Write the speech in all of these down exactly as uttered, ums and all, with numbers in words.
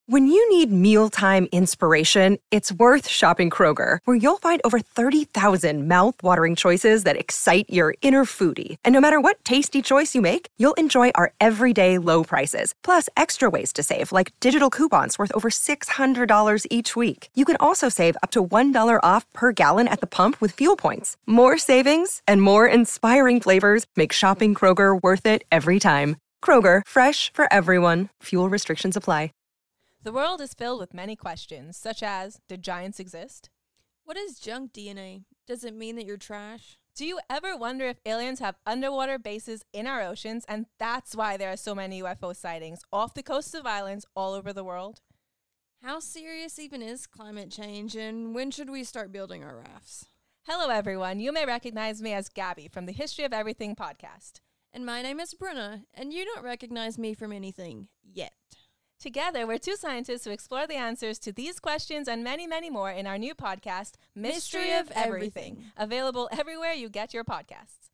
When you need mealtime inspiration, it's worth shopping Kroger, where you'll find over thirty thousand mouth-watering choices that excite your inner foodie. And no matter what tasty choice you make, you'll enjoy our everyday low prices, plus extra ways to save, like digital coupons worth over six hundred dollars each week. You can also save up to one dollar off per gallon at the pump with fuel points. More savings and more inspiring flavors make shopping Kroger worth it every time. Kroger, fresh for everyone. Fuel restrictions apply. The world is filled with many questions, such as, did giants exist? What is junk D N A? Does it mean that you're trash? Do you ever wonder if aliens have underwater bases in our oceans, and that's why there are so many U F O sightings off the coasts of islands all over the world? How serious even is climate change, and when should we start building our rafts? Hello, everyone. You may recognize me as Gabby from the History of Everything podcast. And my name is Bruna, and you don't recognize me from anything yet. Together, we're two scientists who explore the answers to these questions and many, many more in our new podcast, Mystery, Mystery of, of Everything, Everything, available everywhere you get your podcasts.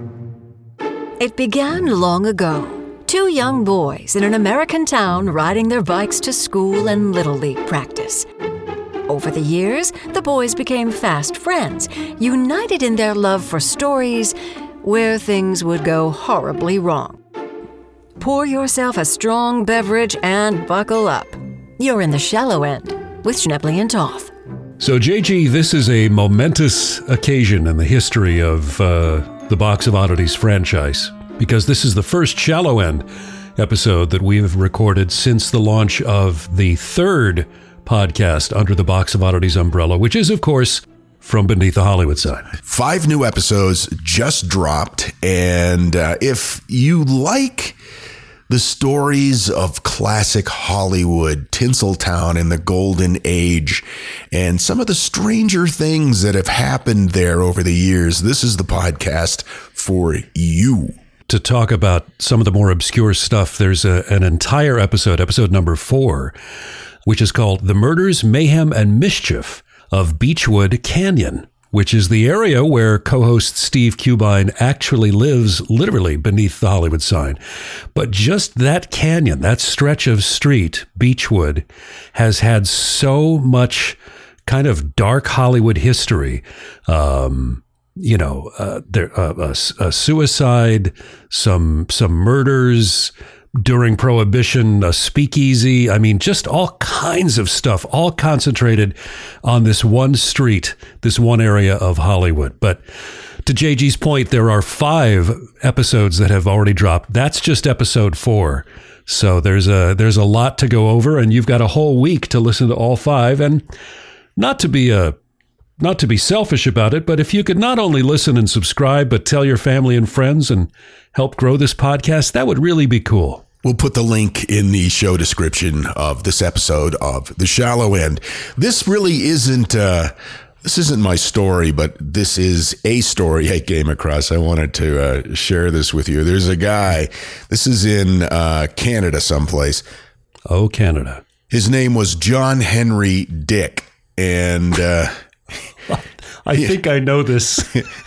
It began long ago. Two young boys in an American town riding their bikes to school and Little League practice. Over the years, the boys became fast friends, united in their love for stories where things would go horribly wrong. Pour yourself a strong beverage and buckle up. You're in the shallow end with Schnebley and Toth. So, J G, this is a momentous occasion in the history of uh, the Box of Oddities franchise, because this is the first Shallow End episode that we've recorded since the launch of the third podcast under the Box of Oddities umbrella, which is, of course, From Beneath the Hollywood Sign. Five new episodes just dropped, and uh, if you like the stories of classic Hollywood, Tinseltown in the golden age, and some of the stranger things that have happened there over the years, this is the podcast for you. To talk about some of the more obscure stuff, there's a, an entire episode, episode number four, which is called The Murders, Mayhem, and Mischief of Beechwood Canyon, which is the area where co-host Steve Cubine actually lives, literally beneath the Hollywood sign. But just that canyon, that stretch of street, Beechwood, has had so much kind of dark Hollywood history. Um, you know, uh, there uh, a, a suicide, some some murders during Prohibition, a speakeasy. I mean, just all kinds of stuff, all concentrated on this one street, this one area of Hollywood. But to J G's point, there are five episodes that have already dropped. That's just episode four. So there's a there's a lot to go over, and you've got a whole week to listen to all five. And not to be a not to be selfish about it, but if you could not only listen and subscribe, but tell your family and friends and help grow this podcast, that would really be cool. We'll put the link in the show description of this episode of The Shallow End. This really isn't, uh, this isn't my story, but this is a story I came across. I wanted to uh, share this with you. There's a guy, this is in uh, Canada someplace. Oh, Canada. His name was John Henry Dick. And uh, I think I know this.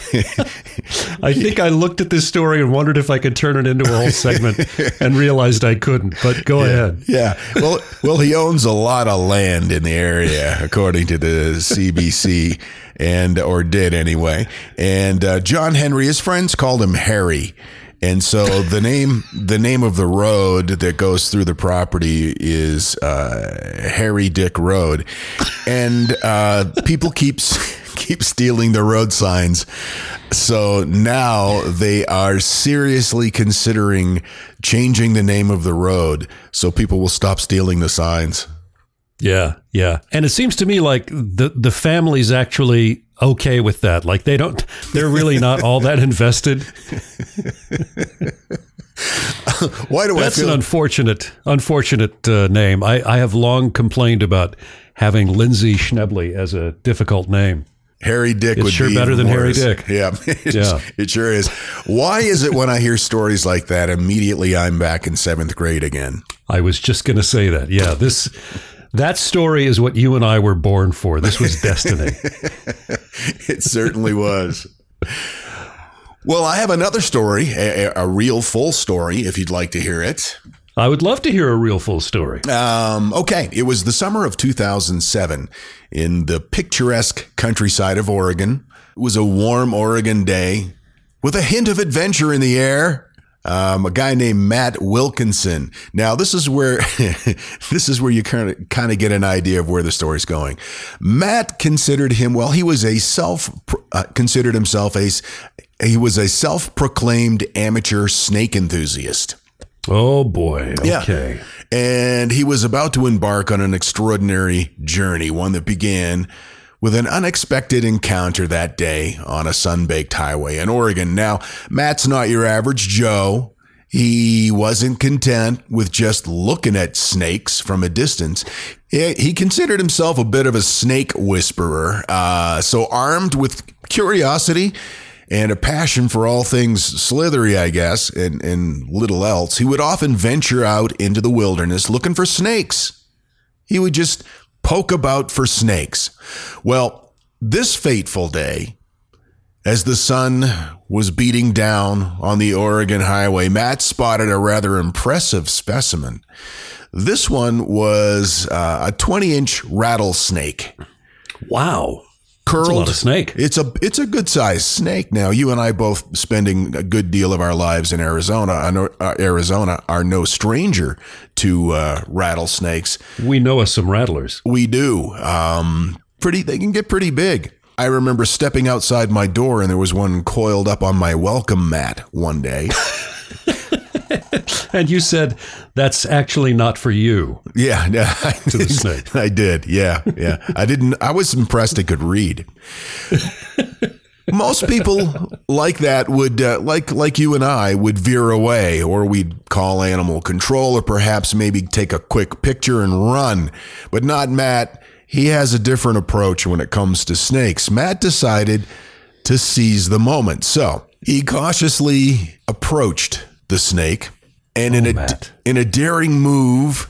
I think I looked at this story and wondered if I could turn it into a whole segment and realized I couldn't, but go yeah, ahead. Yeah. Well, well, he owns a lot of land in the area, according to the C B C, and or did anyway. And uh, John Henry, his friends called him Harry. And so the name the name of the road that goes through the property is uh, Harry Dick Road. And uh, people keep, keep stealing the road signs. So now they are seriously considering changing the name of the road so people will stop stealing the signs. Yeah, yeah. And it seems to me like the, the family's actually okay with that. Like they don't, they're really not all that invested. Why do That's I feel an unfortunate, unfortunate uh, name. I, I have long complained about having Lindsay Schnebley as a difficult name. Harry Dick it's would sure be better than worse. Harry Dick. Yeah, yeah, it sure is. Why is it when I hear stories like that, immediately I'm back in seventh grade again? I was just going to say that. Yeah, this that story is what you and I were born for. This was destiny. It certainly was. Well, I have another story, a, a real full story, if you'd like to hear it. I would love to hear a real full story. Um, okay. It was the summer of two thousand seven in the picturesque countryside of Oregon. It was a warm Oregon day with a hint of adventure in the air. Um, a guy named Matt Wilkinson. Now, this is where this is where you kind of kind of get an idea of where the story's going. Matt considered him well. He was a self uh, considered himself a he was a self-proclaimed amateur snake enthusiast. Oh boy. Okay. Yeah. And he was about to embark on an extraordinary journey, one that began with an unexpected encounter that day on a sun-baked highway in Oregon. Now, Matt's not your average Joe. He wasn't content with just looking at snakes from a distance. He, he considered himself a bit of a snake whisperer. Uh, so armed with curiosity and a passion for all things slithery, I guess, and, and little else, he would often venture out into the wilderness looking for snakes. He would just poke about for snakes. Well, this fateful day, as the sun was beating down on the Oregon highway, Matt spotted a rather impressive specimen. This one was uh, a twenty-inch rattlesnake. Wow. Curled. That's a lot of snake. It's a it's a good sized snake. Now, you and I both spending a good deal of our lives in Arizona. Uh, Arizona are no stranger to uh, rattlesnakes. We know us some rattlers. We do. Um, pretty. They can get pretty big. I remember stepping outside my door and there was one coiled up on my welcome mat one day. And you said, that's actually not for you. Yeah. yeah I, to the snake. I did. Yeah. Yeah. I didn't. I was impressed it could read. Most people like that would, uh, like like you and I, would veer away, or we'd call animal control, or perhaps maybe take a quick picture and run. But not Matt. He has a different approach when it comes to snakes. Matt decided to seize the moment. So he cautiously approached the snake, and oh, in a Matt. in a daring move,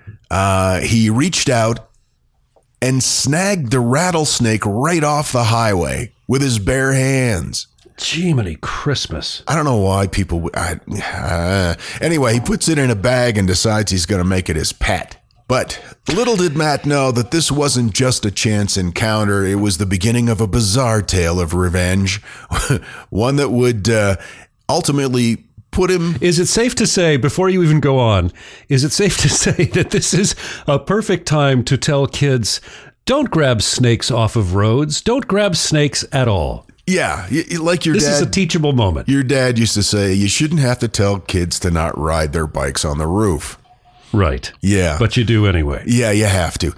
uh, he reached out and snagged the rattlesnake right off the highway with his bare hands. Jiminy Christmas. I don't know why people... I, uh, anyway, he puts it in a bag and decides he's going to make it his pet. But little did Matt know that this wasn't just a chance encounter. It was the beginning of a bizarre tale of revenge, one that would uh, ultimately put him... Is it safe to say, before you even go on, is it safe to say that this is a perfect time to tell kids, don't grab snakes off of roads. Don't grab snakes at all. Yeah, like your this dad... This is a teachable moment. Your dad used to say, you shouldn't have to tell kids to not ride their bikes on the roof. Right. Yeah. But you do anyway. Yeah, you have to.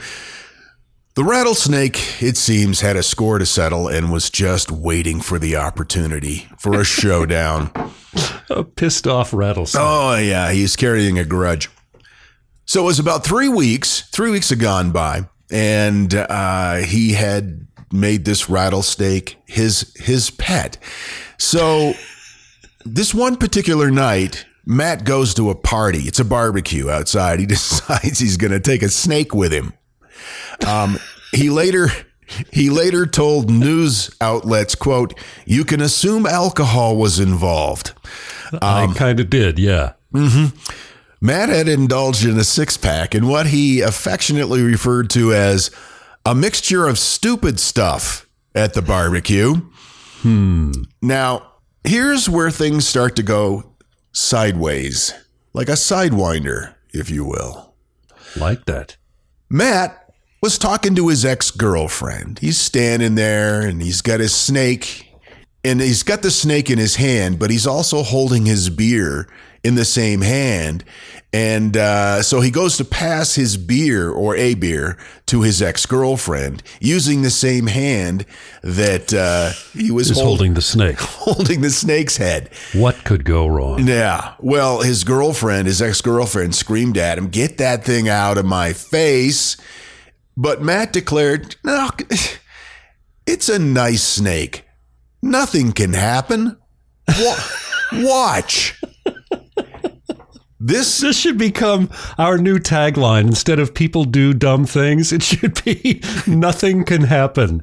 The rattlesnake, it seems, had a score to settle and was just waiting for the opportunity for a showdown. A pissed off rattlesnake. Oh, yeah. He's carrying a grudge. So it was about three weeks. Three weeks had gone by, and uh, he had made this rattlesnake his his pet. So this one particular night, Matt goes to a party. It's a barbecue outside. He decides he's going to take a snake with him. Um, he later he later told news outlets, quote, "You can assume alcohol was involved." Um, I kind of did, yeah. Mm-hmm. Matt had indulged in a six-pack in what he affectionately referred to as a mixture of stupid stuff at the barbecue. Hmm. Now, here's where things start to go sideways, like a sidewinder, if you will. Like that. Matt was talking to his ex-girlfriend. He's standing there and he's got his snake, and he's got the snake in his hand, but he's also holding his beer in the same hand. And uh, so he goes to pass his beer or a beer to his ex-girlfriend using the same hand that uh, he was hold, holding the snake. Holding the snake's head. What could go wrong? Yeah. Well, his girlfriend, his ex-girlfriend screamed at him, "Get that thing out of my face." But Matt declared, "No, it's a nice snake. Nothing can happen. Wa- watch." This this should become our new tagline. Instead of "people do dumb things," it should be "nothing can happen.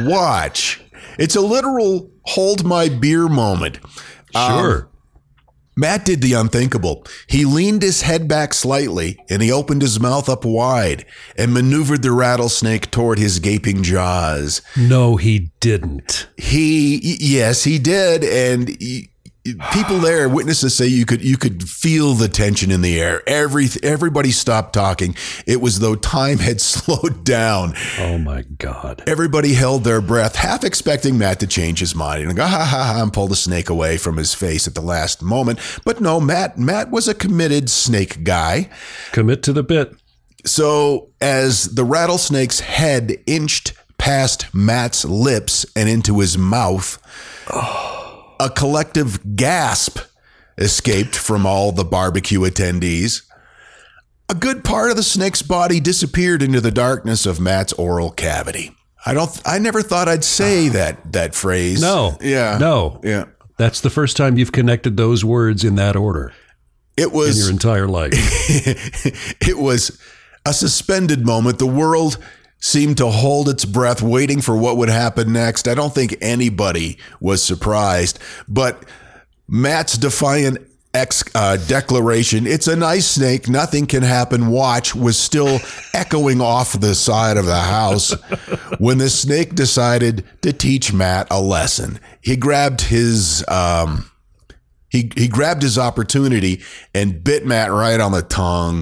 Watch." It's a literal hold my beer moment. Sure. Um, Matt did the unthinkable. He leaned his head back slightly and he opened his mouth up wide and maneuvered the rattlesnake toward his gaping jaws. No, he didn't. He, yes, he did. And he, people there, witnesses say you could you could feel the tension in the air. Every everybody stopped talking. It was though time had slowed down. Oh my God! Everybody held their breath, half expecting Matt to change his mind and go ha ha ha and pull the snake away from his face at the last moment. But no, Matt Matt was a committed snake guy. Commit to the bit. So as the rattlesnake's head inched past Matt's lips and into his mouth. Oh. A collective gasp escaped from all the barbecue attendees. A good part of the snake's body disappeared into the darkness of Matt's oral cavity. I don't. I never thought I'd say that that phrase. No. Yeah. No. Yeah. That's the first time you've connected those words in that order. It was in your entire life. It was a suspended moment. The world seemed to hold its breath, waiting for what would happen next. I don't think anybody was surprised, but Matt's defiant ex uh, declaration, "It's a nice snake, nothing can happen, watch," was still echoing off the side of the house when the snake decided to teach Matt a lesson. He grabbed his um, he he grabbed his opportunity and bit Matt right on the tongue.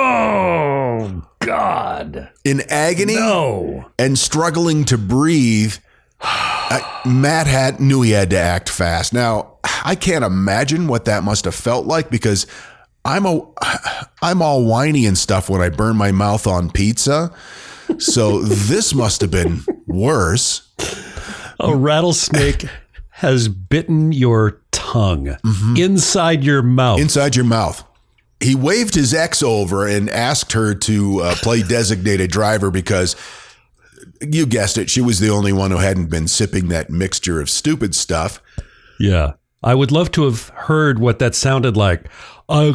Oh, God. In agony no. and struggling to breathe, uh, Matt had knew he had to act fast. Now, I can't imagine what that must have felt like because I'm a I'm all whiny and stuff when I burn my mouth on pizza. So this must have been worse. A rattlesnake has bitten your tongue mm-hmm. inside your mouth. Inside your mouth. He waved his ex over and asked her to uh, play designated driver because, you guessed it, she was the only one who hadn't been sipping that mixture of stupid stuff. Yeah. I would love to have heard what that sounded like. You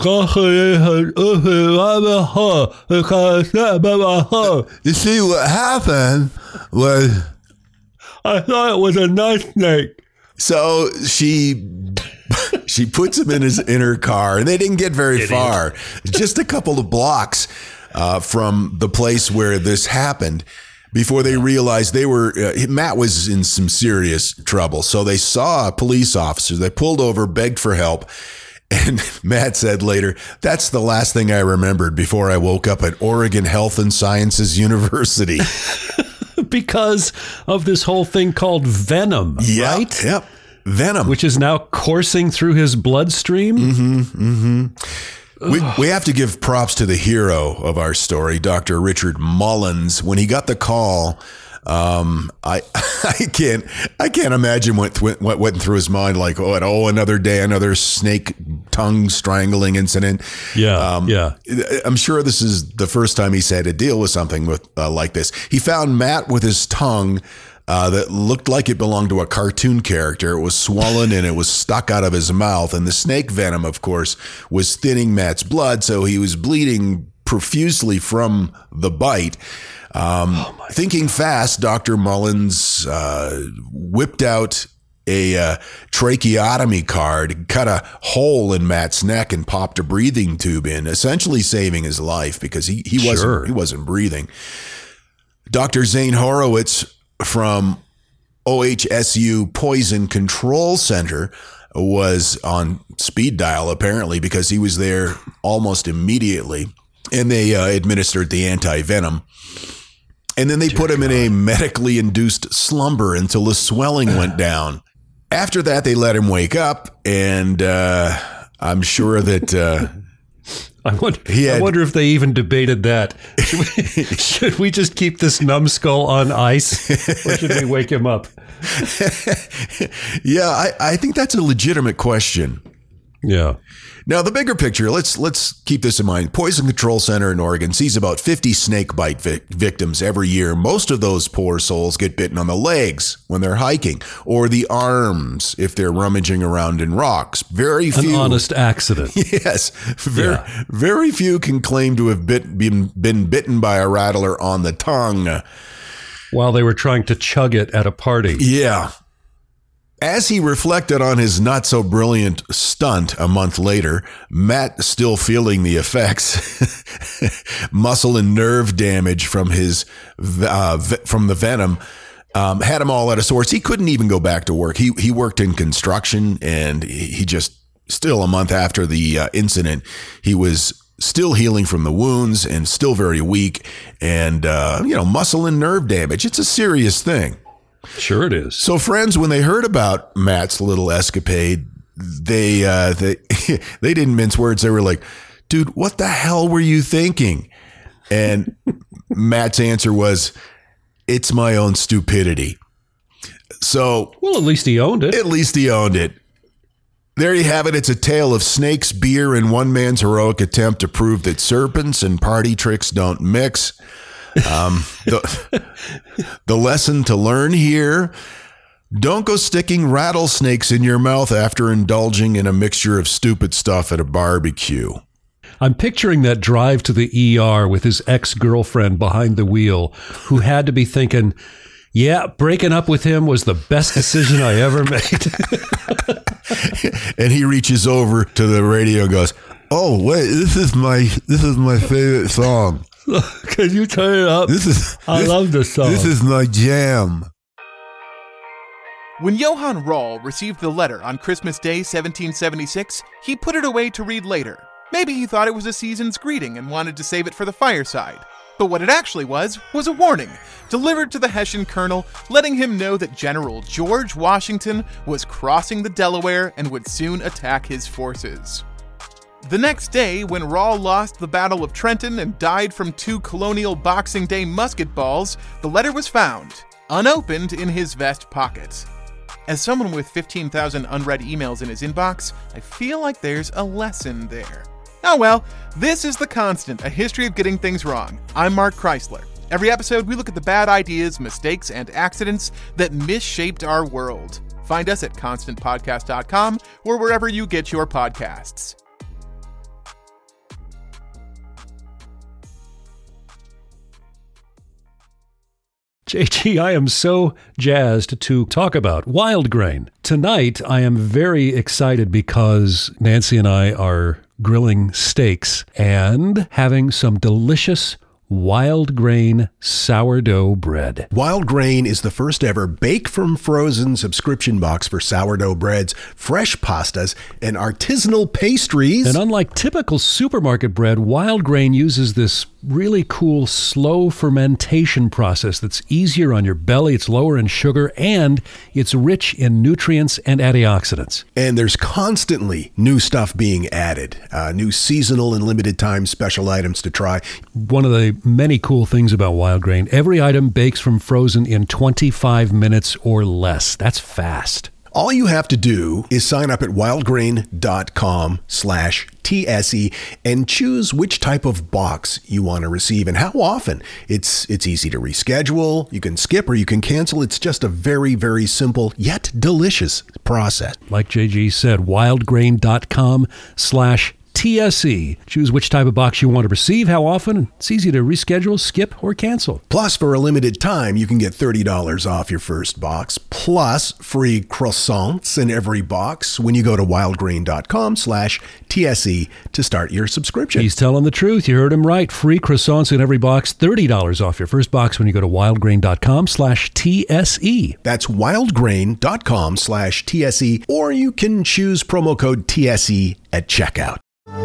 see, what happened was I thought it was a nice snake. So she she puts him in his in her car, and they didn't get very Idiot. far, just a couple of blocks uh, from the place where this happened, before they realized they were uh, Matt was in some serious trouble. So they saw a police officer. They pulled over, begged for help, and Matt said later, "That's the last thing I remembered before I woke up at Oregon Health and Sciences University." Because of this whole thing called venom, yep, right? Yep, venom. Which is now coursing through his bloodstream. Mm-hmm, mm-hmm. We, we have to give props to the hero of our story, Doctor Richard Mullins. When he got the call, um, I I can't I can't imagine what what went through his mind. Like, oh, oh, another day, another snake tongue strangling incident. Yeah, um, yeah. I'm sure this is the first time he's had to deal with something with uh, like this. He found Matt with his tongue uh, that looked like it belonged to a cartoon character. It was swollen and it was stuck out of his mouth. And the snake venom, of course, was thinning Matt's blood, so he was bleeding profusely from the bite. Um, oh thinking fast, Doctor Mullins uh, whipped out a uh, tracheotomy card, cut a hole in Matt's neck, and popped a breathing tube in, essentially saving his life because he he wasn't sure. he wasn't breathing. Doctor Zane Horowitz from O H S U Poison Control Center was on speed dial apparently because he was there almost immediately, and they uh, administered the anti-venom. And then they Dear put him God. in a medically induced slumber until the swelling went down. After that, they let him wake up, and uh, I'm sure that uh, I wonder. He had, I wonder if they even debated that. Should we, should we just keep this numbskull on ice, or should we wake him up? Yeah, I, I think that's a legitimate question. Yeah. Now, the bigger picture, let's let's keep this in mind. Poison Control Center in Oregon sees about fifty snake bite vic- victims every year. Most of those poor souls get bitten on the legs when they're hiking, or the arms if they're rummaging around in rocks. Very few. An honest accident. Yes. Very, yeah. very few can claim to have bit, been, been bitten by a rattler on the tongue. While they were trying to chug it at a party. Yeah. As he reflected on his not-so-brilliant stunt a month later, Matt, still feeling the effects, muscle and nerve damage from his uh, from the venom, um, had him all out of sorts. He couldn't even go back to work. He he worked in construction, and he just, still a month after the uh, incident, he was still healing from the wounds and still very weak, and, uh, you know, muscle and nerve damage. It's a serious thing. Sure it is. So friends, when they heard about Matt's little escapade, they uh, they they didn't mince words. They were like, "Dude, what the hell were you thinking?" And Matt's answer was, "It's my own stupidity." So, well, at least he owned it. At least he owned it. There you have it. It's a tale of snakes, beer, and one man's heroic attempt to prove that serpents and party tricks don't mix. Um, the, the lesson to learn here: don't go sticking rattlesnakes in your mouth after indulging in a mixture of stupid stuff at a barbecue. I'm picturing that drive to the E R with his ex-girlfriend behind the wheel, who had to be thinking, yeah, breaking up with him was the best decision I ever made. And he reaches over to the radio and goes, "Oh, wait, this is my this is my favorite song. Can you turn it up? This is I this, love this song. This is my jam." When Johann Rall received the letter on Christmas Day, seventeen seventy-six, he put it away to read later. Maybe he thought it was a season's greeting and wanted to save it for the fireside. But what it actually was, was a warning, delivered to the Hessian colonel, letting him know that General George Washington was crossing the Delaware and would soon attack his forces. The next day, when Rall lost the Battle of Trenton and died from two colonial Boxing Day musket balls, the letter was found, unopened, in his vest pocket. As someone with fifteen thousand unread emails in his inbox, I feel like there's a lesson there. Oh well, this is The Constant, a history of getting things wrong. I'm Mark Chrysler. Every episode, we look at the bad ideas, mistakes, and accidents that misshaped our world. Find us at constant podcast dot com or wherever you get your podcasts. J G, I am so jazzed to talk about Wild Grain. Tonight, I am very excited because Nancy and I are grilling steaks and having some delicious Wild Grain sourdough bread. Wild Grain is the first ever bake from frozen subscription box for sourdough breads, fresh pastas, and artisanal pastries. And unlike typical supermarket bread, Wild Grain uses this really cool slow fermentation process that's easier on your belly, it's lower in sugar, and it's rich in nutrients and antioxidants. And there's constantly new stuff being added, uh, new seasonal and limited time special items to try. One of the many cool things about Wild Grain, every item bakes from frozen in twenty-five minutes or less. That's fast. All you have to do is sign up at wildgrain.com slash TSE and choose which type of box you want to receive and how often. It's it's easy to reschedule. You can skip or you can cancel. It's just a very, very simple yet delicious process. Like J G said, wildgrain.com slash T S E. Choose which type of box you want to receive, how often. It's easy to reschedule, skip, or cancel. Plus, for a limited time, you can get thirty dollars off your first box, plus free croissants in every box when you go to wildgrain.com slash TSE to start your subscription. He's telling the truth. You heard him right. Free croissants in every box, thirty dollars off your first box when you go to wildgrain.com slash TSE. That's wildgrain.com slash TSE, or you can choose promo code T S E at checkout.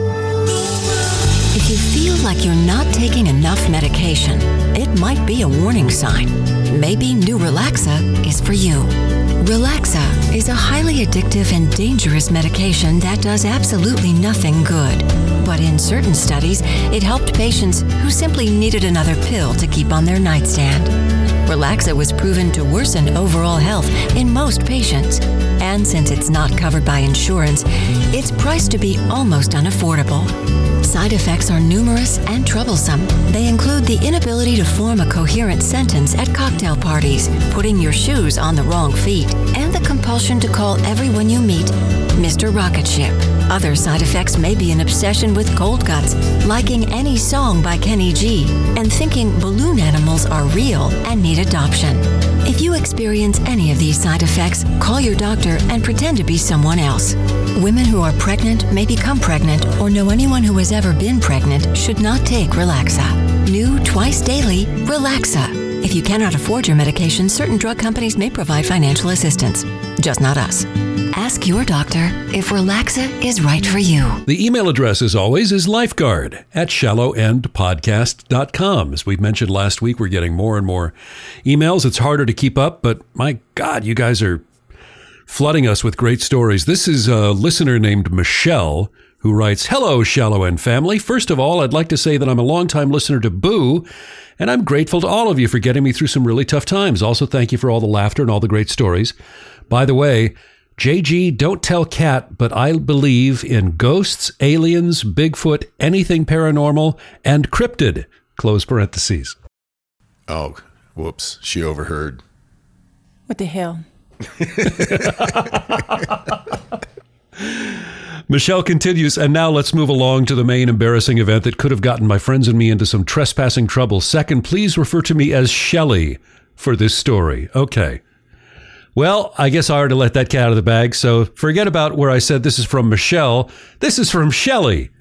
If you feel like you're not taking enough medication, it might be a warning sign. Maybe new Relaxa is for you. Relaxa is a highly addictive and dangerous medication that does absolutely nothing good. But in certain studies, it helped patients who simply needed another pill to keep on their nightstand. Relaxa was proven to worsen overall health in most patients. And since it's not covered by insurance, it's priced to be almost unaffordable. Side effects are numerous and troublesome. They include the inability to form a coherent sentence at cocktail parties, putting your shoes on the wrong feet, and the compulsion to call everyone you meet Mister Rocket Ship. Other side effects may be an obsession with cold cuts, liking any song by Kenny G, and thinking balloon animals are real and need adoption. If you experience any of these side effects, call your doctor and pretend to be someone else. Women who are pregnant, may become pregnant, or know anyone who has ever been pregnant should not take Relaxa. New twice daily, Relaxa. If you cannot afford your medication, certain drug companies may provide financial assistance. Just not us. Ask your doctor if Relaxa is right for you. The email address, as always, is lifeguard at shallow end podcast dot com. As we mentioned last week, we're getting more and more emails. It's harder to keep up, but my God, you guys are flooding us with great stories. This is a listener named Michelle who writes, "Hello, Shallow End family. First of all, I'd like to say that I'm a longtime listener to Boo, and I'm grateful to all of you for getting me through some really tough times. Also, thank you for all the laughter and all the great stories. By the way, J G, don't tell Kat, but I believe in ghosts, aliens, Bigfoot, anything paranormal, and cryptid." Close parentheses. Oh, whoops. She overheard. What the hell? Michelle continues, "And now let's move along to the main embarrassing event that could have gotten my friends and me into some trespassing trouble. Second, please refer to me as Shelley for this story." Okay. Well, I guess I already let that cat out of the bag, so forget about where I said this is from Michelle. This is from Shelley.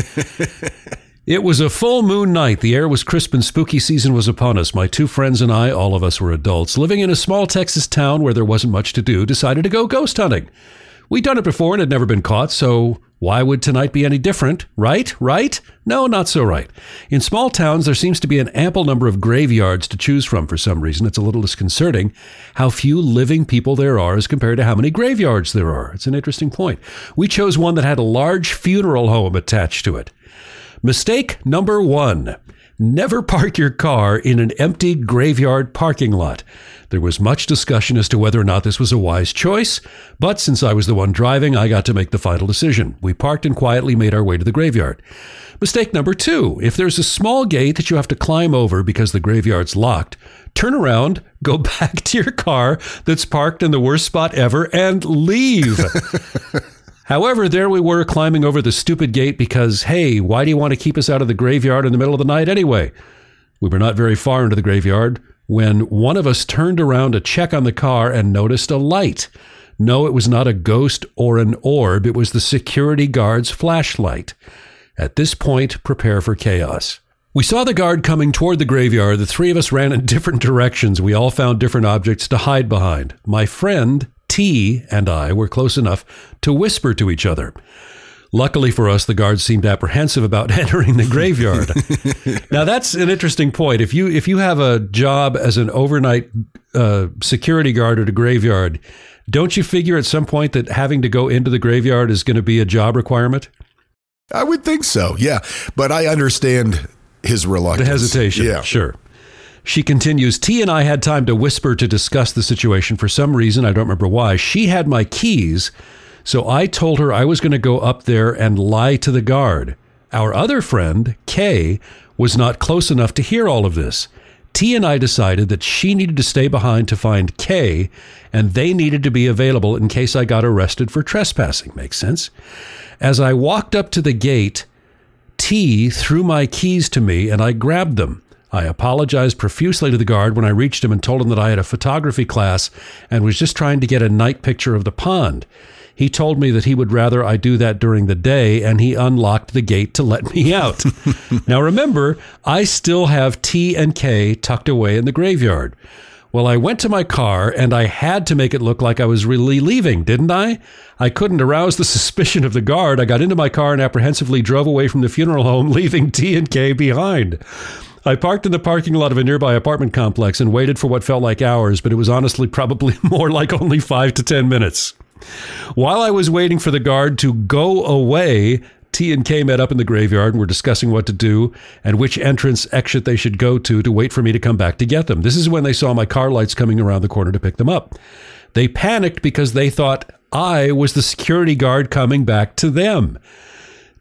"It was a full moon night. The air was crisp and spooky season was upon us. My two friends and I, all of us were adults, living in a small Texas town where there wasn't much to do, decided to go ghost hunting. We'd done it before and had never been caught, so why would tonight be any different? Right? Right? No, not so right. In small towns, there seems to be an ample number of graveyards to choose from for some reason. It's a little disconcerting how few living people there are as compared to how many graveyards there are. It's an interesting point. We chose one that had a large funeral home attached to it. Mistake number one. Never park your car in an empty graveyard parking lot. There was much discussion as to whether or not this was a wise choice, but since I was the one driving, I got to make the final decision. We parked and quietly made our way to the graveyard. Mistake number two. If there's a small gate that you have to climb over because the graveyard's locked, turn around, go back to your car that's parked in the worst spot ever, and leave. However, there we were climbing over the stupid gate because, hey, why do you want to keep us out of the graveyard in the middle of the night anyway? We were not very far into the graveyard when one of us turned around to check on the car and noticed a light. No, it was not a ghost or an orb. It was the security guard's flashlight. At this point, prepare for chaos. We saw the guard coming toward the graveyard. The three of us ran in different directions. We all found different objects to hide behind. My friend, T, and I were close enough to whisper to each other. Luckily for us, the guards seemed apprehensive about entering the graveyard. Now, that's an interesting point. If you if you have a job as an overnight uh, security guard at a graveyard, don't you figure at some point that having to go into the graveyard is going to be a job requirement? I would think so, yeah. But I understand his reluctance. The hesitation, yeah. Sure. She continues, T and I had time to whisper to discuss the situation. For some reason, I don't remember why, she had my keys, so I told her I was going to go up there and lie to the guard. Our other friend, Kay, was not close enough to hear all of this. T and I decided that she needed to stay behind to find Kay, and they needed to be available in case I got arrested for trespassing. Makes sense. As I walked up to the gate, T threw my keys to me, and I grabbed them. I apologized profusely to the guard when I reached him and told him that I had a photography class and was just trying to get a night picture of the pond. He told me that he would rather I do that during the day, and he unlocked the gate to let me out. Now remember, I still have T and K tucked away in the graveyard. Well, I went to my car, and I had to make it look like I was really leaving, didn't I? I couldn't arouse the suspicion of the guard. I got into my car and apprehensively drove away from the funeral home, leaving T and K behind. I parked in the parking lot of a nearby apartment complex and waited for what felt like hours, but it was honestly probably more like only five to ten minutes. While I was waiting for the guard to go away, T and K met up in the graveyard and were discussing what to do and which entrance exit they should go to to wait for me to come back to get them. This is when they saw my car lights coming around the corner to pick them up. They panicked because they thought I was the security guard coming back to them.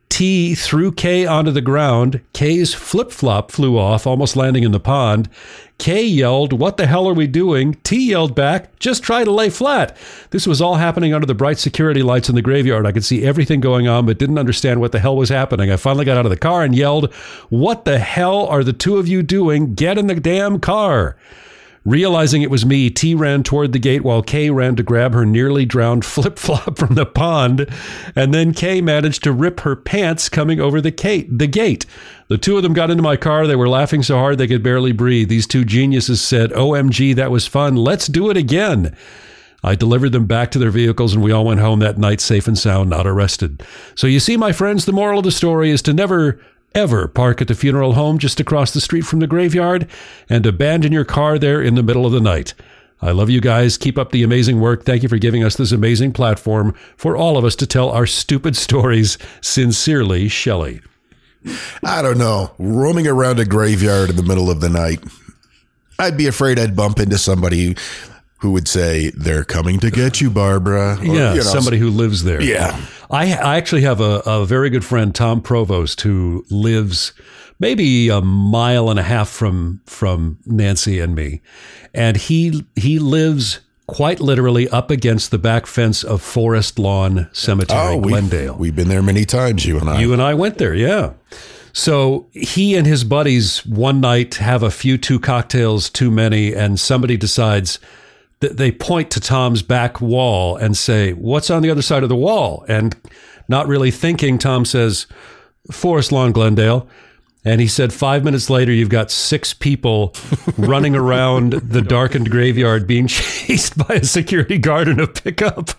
T threw K onto the ground. K's flip-flop flew off, almost landing in the pond. K yelled, "What the hell are we doing?" T yelled back, "Just try to lay flat." This was all happening under the bright security lights in the graveyard. I could see everything going on, but didn't understand what the hell was happening. I finally got out of the car and yelled, "What the hell are the two of you doing? Get in the damn car." Realizing it was me, T ran toward the gate while K ran to grab her nearly drowned flip-flop from the pond. And then K managed to rip her pants coming over the gate. The gate. The two of them got into my car. They were laughing so hard they could barely breathe. These two geniuses said, "O M G, that was fun. Let's do it again." I delivered them back to their vehicles and we all went home that night safe and sound, not arrested. So you see, my friends, the moral of the story is to never ever park at the funeral home just across the street from the graveyard and abandon your car there in the middle of the night. I love you guys. Keep up the amazing work. Thank you for giving us this amazing platform for all of us to tell our stupid stories. Sincerely, Shelley. I don't know. Roaming around a graveyard in the middle of the night, I'd be afraid I'd bump into somebody who would say, "They're coming to get you, Barbara." Or, yeah, you know, somebody who lives there. Yeah. I, I actually have a, a very good friend, Tom Provost, who lives maybe a mile and a half from from Nancy and me. And he he lives quite literally up against the back fence of Forest Lawn Cemetery, oh, Glendale. We've, we've been there many times, you and I. You and I went there, yeah. So he and his buddies one night have a few two cocktails too many, and somebody decides that they point to Tom's back wall and say, "What's on the other side of the wall?" And not really thinking, Tom says, "Forest Lawn, Glendale." And he said, five minutes later, you've got six people running around the darkened graveyard being chased by a security guard in a pickup.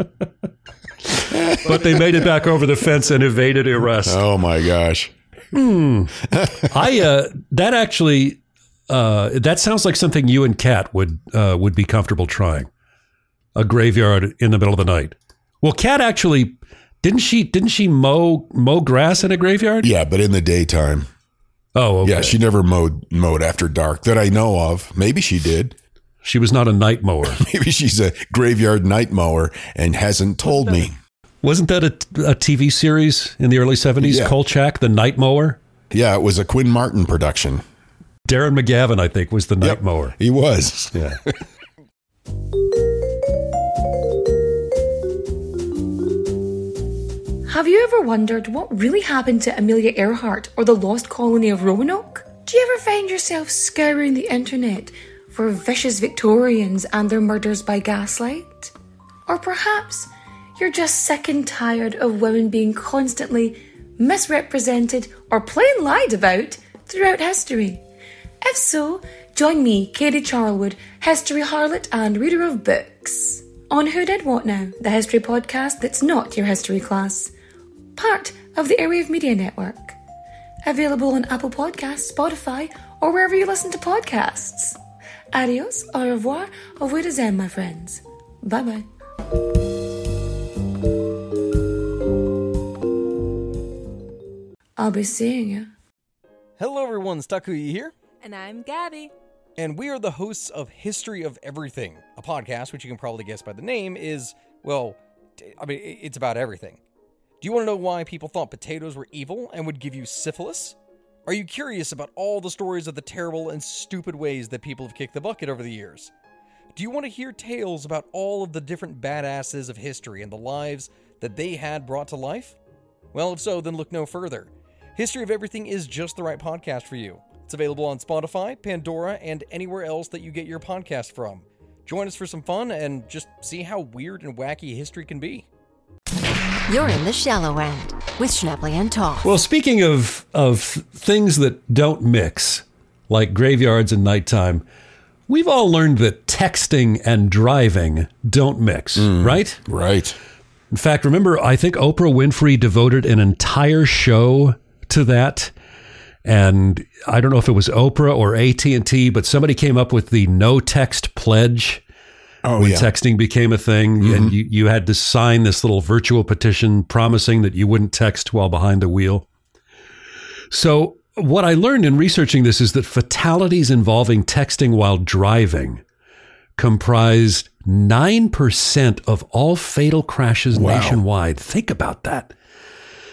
But they made it back over the fence and evaded arrest. Oh, my gosh. Hmm. I uh, that actually... Uh, that sounds like something you and Kat would uh, would be comfortable trying. A graveyard in the middle of the night. Well, Kat actually didn't she didn't she mow mow grass in a graveyard? Yeah, but in the daytime. Oh, okay. Yeah, she never mowed mowed after dark that I know of. Maybe she did. She was not a night mower. Maybe she's a graveyard night mower and hasn't told me. Wasn't that a, a T V series in the early seventies? Yeah. Kolchak, the night mower? Yeah, it was a Quinn Martin production. Darren McGavin, I think, was the night Yep, mower. He was. Yeah. Have you ever wondered what really happened to Amelia Earhart or the lost colony of Roanoke? Do you ever find yourself scouring the internet for vicious Victorians and their murders by gaslight? Or perhaps you're just sick and tired of women being constantly misrepresented or plain lied about throughout history? If so, join me, Katie Charlwood, history harlot and reader of books, on Who Did What Now, the history podcast that's not your history class. Part of the Airwave Media Network. Available on Apple Podcasts, Spotify, or wherever you listen to podcasts. Adios, au revoir, au revoir, my friends. Bye-bye. I'll be seeing you. Hello everyone, Stakuyi here. And I'm Gabby. And we are the hosts of History of Everything, a podcast which you can probably guess by the name is, well, I mean, it's about everything. Do you want to know why people thought potatoes were evil and would give you syphilis? Are you curious about all the stories of the terrible and stupid ways that people have kicked the bucket over the years? Do you want to hear tales about all of the different badasses of history and the lives that they had brought to life? Well, if so, then look no further. History of Everything is just the right podcast for you. It's available on Spotify, Pandora, and anywhere else that you get your podcast from. Join us for some fun and just see how weird and wacky history can be. You're in the shallow end with Schnepley and Toff. Well, speaking of of things that don't mix, like graveyards and nighttime, we've all learned that texting and driving don't mix, mm, right? Right. In fact, remember, I think Oprah Winfrey devoted an entire show to that. And I don't know if it was Oprah or A T and T, but somebody came up with the no text pledge. Oh, when yeah. texting became a thing, mm-hmm. and you, you had to sign this little virtual petition promising that you wouldn't text while behind the wheel. So what I learned in researching this is that fatalities involving texting while driving comprised nine percent of all fatal crashes Wow. nationwide. Think about that.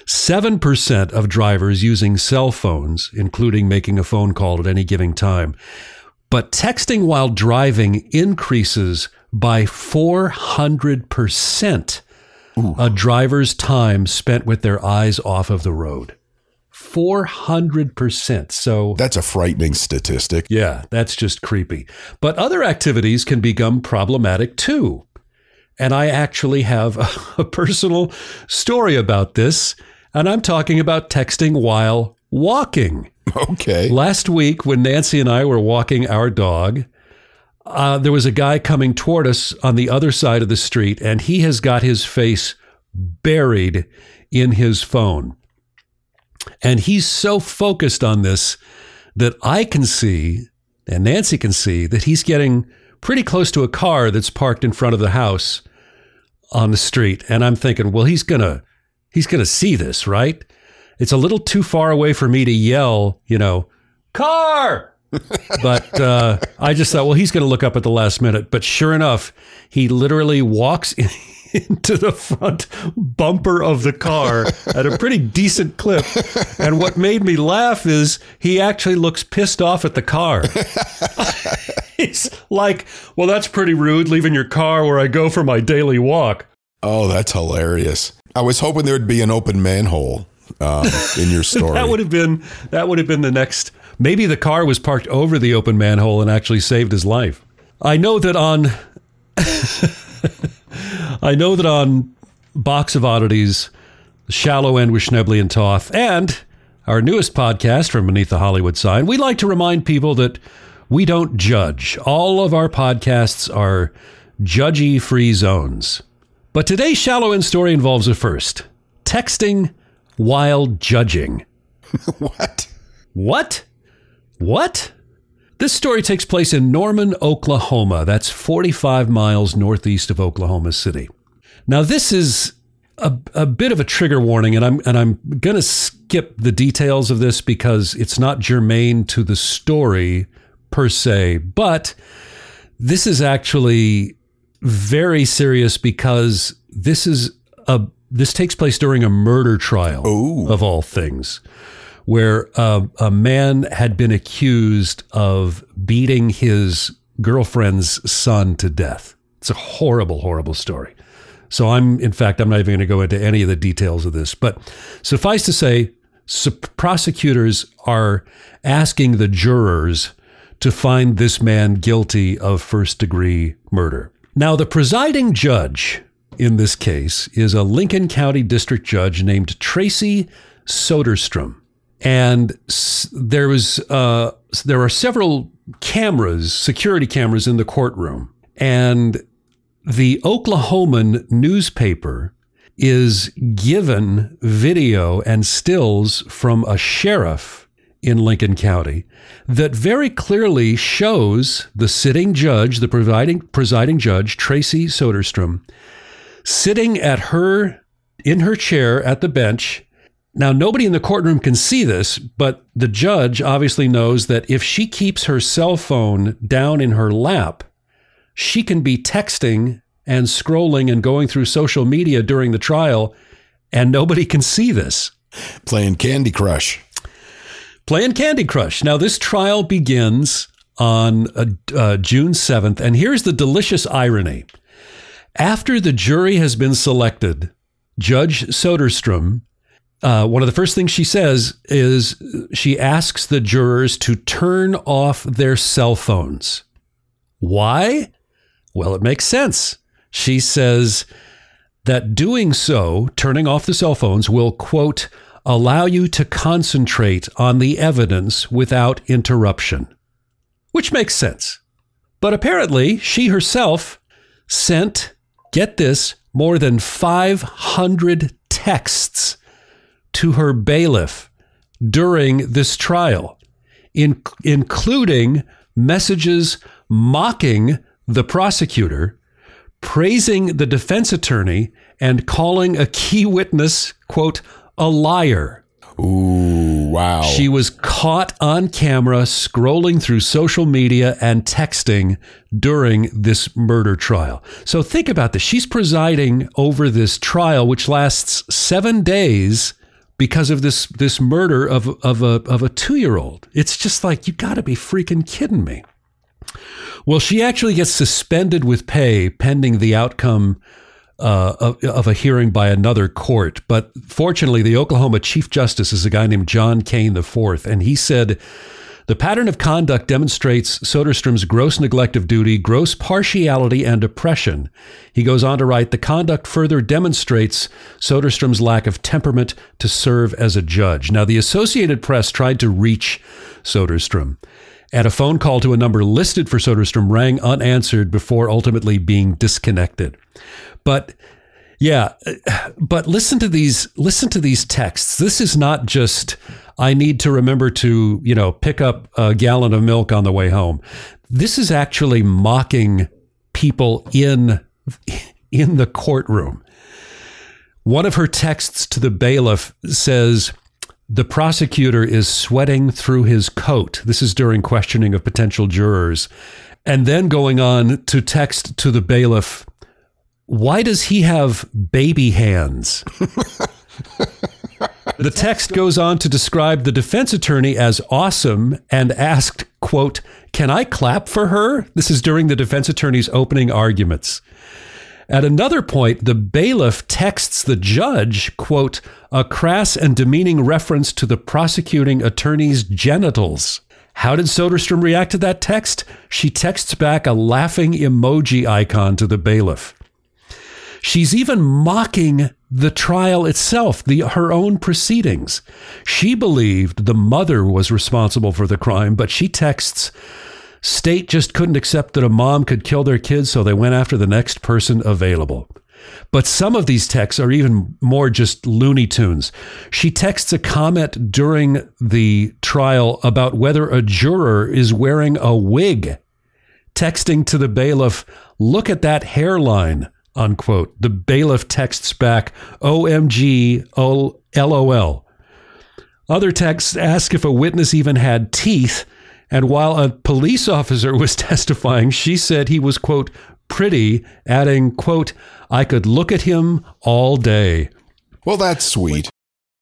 seven percent of drivers using cell phones, including making a phone call at any given time. But texting while driving increases by four hundred percent Ooh. A driver's time spent with their eyes off of the road. four hundred percent. So that's a frightening statistic. Yeah, that's just creepy. But other activities can become problematic too. And I actually have a, a personal story about this. And I'm talking about texting while walking. Okay. Last week, when Nancy and I were walking our dog, uh, there was a guy coming toward us on the other side of the street, and he has got his face buried in his phone. And he's so focused on this that I can see, and Nancy can see, that he's getting pretty close to a car that's parked in front of the house on the street. And I'm thinking, well, he's going to he's going to see this, right? It's a little too far away for me to yell, you know, car. But uh, I just thought, well, he's going to look up at the last minute. But sure enough, he literally walks in, into the front bumper of the car at a pretty decent clip. And what made me laugh is he actually looks pissed off at the car. He's like, well, that's pretty rude, leaving your car where I go for my daily walk. Oh, that's hilarious. I was hoping there would be an open manhole um, in your story. that would have been that would have been the next. Maybe the car was parked over the open manhole and actually saved his life. I know that on I know that on Box of Oddities, Shallow End with Schnebley and Toth, and our newest podcast from Beneath the Hollywood Sign, we like to remind people that we don't judge. All of our podcasts are judgy-free zones. But today's Shallow End story involves a first. Texting while judging. What? What? What? This story takes place in Norman, Oklahoma. That's forty-five miles northeast of Oklahoma City. Now, this is a, a bit of a trigger warning, and I'm and I'm going to skip the details of this because it's not germane to the story per se, but this is actually very serious because this is a this takes place during a murder trial, Ooh. Of all things, where uh, a man had been accused of beating his girlfriend's son to death. It's a horrible, horrible story. So I'm, in fact, I'm not even going to go into any of the details of this, but suffice to say, so prosecutors are asking the jurors to find this man guilty of first-degree murder. Now, the presiding judge in this case is a Lincoln County District Judge named Tracy Soderstrom. And there was uh, there are several cameras, security cameras in the courtroom. And the Oklahoman newspaper is given video and stills from a sheriff in Lincoln County that very clearly shows the sitting judge, the presiding, presiding judge, Tracy Soderstrom, sitting at her, in her chair at the bench. Now, nobody in the courtroom can see this, but the judge obviously knows that if she keeps her cell phone down in her lap, she can be texting and scrolling and going through social media during the trial, and nobody can see this. Playing Candy Crush. Playing Candy Crush. Now, this trial begins on uh, uh, June seventh, and here's the delicious irony. After the jury has been selected, Judge Soderstrom, uh, one of the first things she says is she asks the jurors to turn off their cell phones. Why? Well, it makes sense. She says that doing so, turning off the cell phones, will, quote, allow you to concentrate on the evidence without interruption, which makes sense. But apparently, she herself sent, get this, more than five hundred texts to her bailiff during this trial, in, including messages mocking the prosecutor, praising the defense attorney, and calling a key witness, quote, a liar. Ooh, wow. She was caught on camera scrolling through social media and texting during this murder trial. So think about this. She's presiding over this trial, which lasts seven days because of this this murder of of a of a two-year-old. It's just like, you got to be freaking kidding me. Well, she actually gets suspended with pay pending the outcome uh, of, of a hearing by another court. But fortunately, the Oklahoma Chief Justice is a guy named John Kane the fourth, and he said, the pattern of conduct demonstrates Soderstrom's gross neglect of duty, gross partiality, and oppression. He goes on to write, the conduct further demonstrates Soderstrom's lack of temperament to serve as a judge. Now, the Associated Press tried to reach Soderstrom, and a phone call to a number listed for Soderstrom rang unanswered before ultimately being disconnected. But yeah, but listen to these, listen to these texts. This is not just, I need to remember to, you know, pick up a gallon of milk on the way home. This is actually mocking people in, in the courtroom. One of her texts to the bailiff says, the prosecutor is sweating through his coat. This is during questioning of potential jurors. And then going on to text to the bailiff, why does he have baby hands? The text goes on to describe the defense attorney as awesome and asked, quote, can I clap for her? This is during the defense attorney's opening arguments. At another point, the bailiff texts the judge, quote, a crass and demeaning reference to the prosecuting attorney's genitals. How did Soderstrom react to that text? She texts back a laughing emoji icon to the bailiff. She's even mocking the trial itself, the her own proceedings. She believed the mother was responsible for the crime, but she texts, state just couldn't accept that a mom could kill their kids, so they went after the next person available. But some of these texts are even more just Looney Tunes. She texts a comment during the trial about whether a juror is wearing a wig, texting to the bailiff, look at that hairline, unquote. The bailiff texts back, O M G, L O L. Other texts ask if a witness even had teeth, and while a police officer was testifying, she said he was, quote, pretty, adding, quote, I could look at him all day. Well, that's sweet.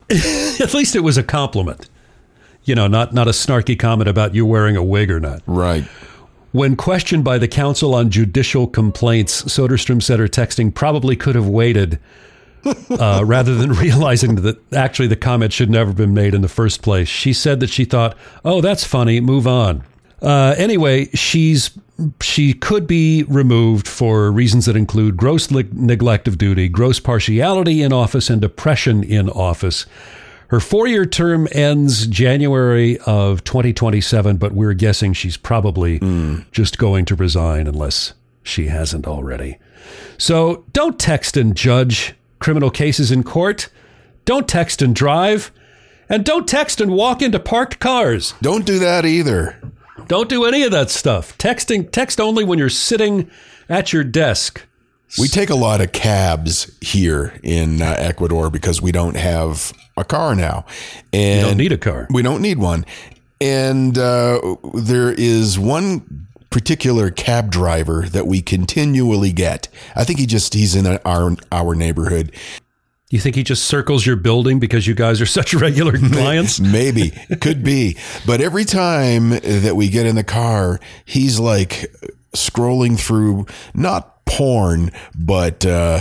At least it was a compliment. You know, not, not a snarky comment about you wearing a wig or not. Right. When questioned by the Council on Judicial Complaints, Soderstrom said her texting probably could have waited uh, rather than realizing that actually the comment should never have been made in the first place. She said that she thought, oh, that's funny, move on. Uh, anyway, she's she could be removed for reasons that include gross le- neglect of duty, gross partiality in office, and oppression in office. Her four-year term ends January of twenty twenty-seven, but we're guessing she's probably mm. just going to resign unless she hasn't already. So don't text and judge criminal cases in court. Don't text and drive. And don't text and walk into parked cars. Don't do that either. Don't do any of that stuff. Texting, text only when you're sitting at your desk. We take a lot of cabs here in uh, Ecuador because we don't have a car now. And you don't need a car. We don't need one. And uh, there is one particular cab driver that we continually get. I think he just, he's in our, our neighborhood. You think he just circles your building because you guys are such regular clients? Maybe. Could be. But every time that we get in the car, he's like scrolling through, not porn, but uh,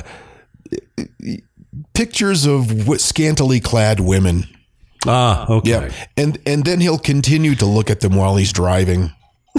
pictures of scantily clad women. Ah, okay. Yeah. And, and then he'll continue to look at them while he's driving.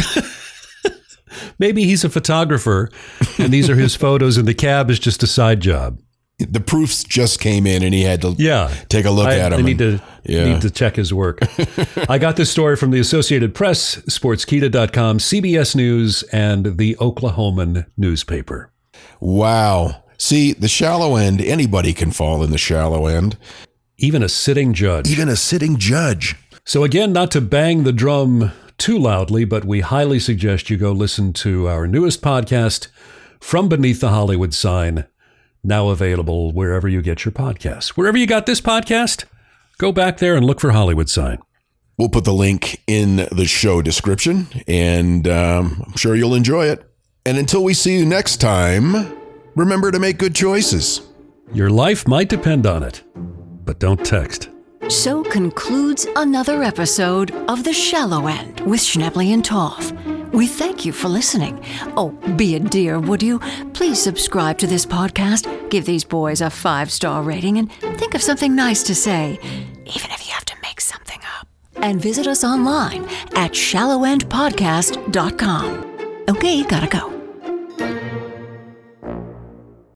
Maybe he's a photographer and these are his photos and the cab is just a side job. The proofs just came in and he had to yeah. take a look I, at them. I need and, to yeah. need to check his work. I got this story from the Associated Press, Sportskeeda dot com, C B S News, and the Oklahoman newspaper. Wow. See, the shallow end, anybody can fall in the shallow end. Even a sitting judge. Even a sitting judge. So again, not to bang the drum too loudly, but we highly suggest you go listen to our newest podcast, From Beneath the Hollywood Sign, now available wherever you get your podcasts. Wherever you got this podcast, go back there and look for Hollywood Sign. We'll put the link in the show description, and um, I'm sure you'll enjoy it. And until we see you next time, remember to make good choices. Your life might depend on it, but don't text. So concludes another episode of The Shallow End with Schnebley and Toff. We thank you for listening. Oh, be a dear, would you? Please subscribe to this podcast, give these boys a five-star rating, and think of something nice to say, even if you have to make something up. And visit us online at shallow end podcast dot com. Okay, gotta go.